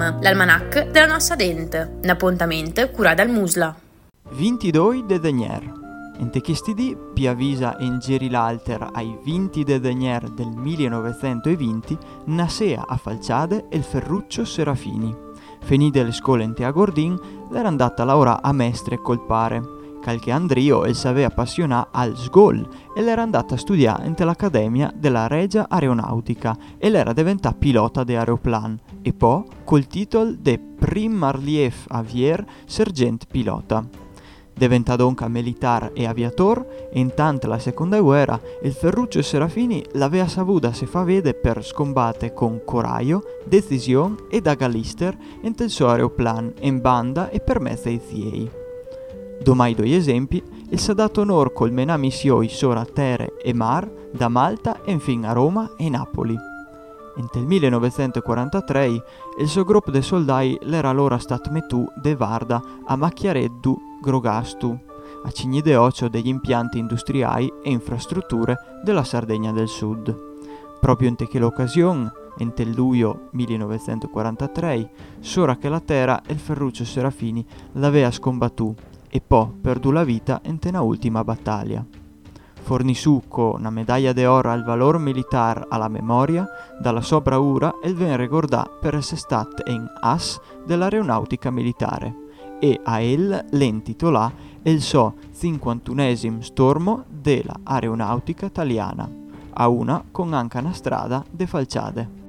Film, l'almanach della nostra dente, un appuntamento curato dal Musla. 22 de Denier. Ente questi dì pi avvisa in giri l'alter ai 20 de Denier del 1920 nascea a Falciade il Ferruccio Serafini. Finite le scuole in Teagordin, l'era andata a lavorare a mestre col pare. Calche Andrio il s'aveva appassionà al sgol e l'era andata a studiare in l'Accademia della Regia Aeronautica e l'era diventata pilota di aeroplan e poi col titolo de Prim Marlief Avier Sergent Pilota. Diventa donca militar e aviator e intanto la seconda guerra il Ferruccio Serafini l'aveva saputa se fa vede per scombattere con coraggio, decisione e da galister in il suo aeroplan in banda e per mezzo dei ziei. Domai due esempi, il s'ha dato onor col menà missioni sopra terre e mar, da Malta e infine a Roma e Napoli. Nel 1943 il suo gruppo di soldati l'era allora stato mettu de Varda a Macchiareddu Grogastu, a Cignide Ocio degli impianti industriali e infrastrutture della Sardegna del Sud. Proprio in quell'occasione, in luglio 1943, sora che la terra il Ferruccio Serafini l'aveva scombattuto e poi perdu la vita in una ultima battaglia. Fornisù con una medaglia d'oro al valor militare alla memoria, dalla sua bravura e viene ricordato per essere stato in as dell'aeronautica militare e a el l'intitolà il suo 51esimo stormo della aeronautica italiana, a una con anche una strada de Falciade.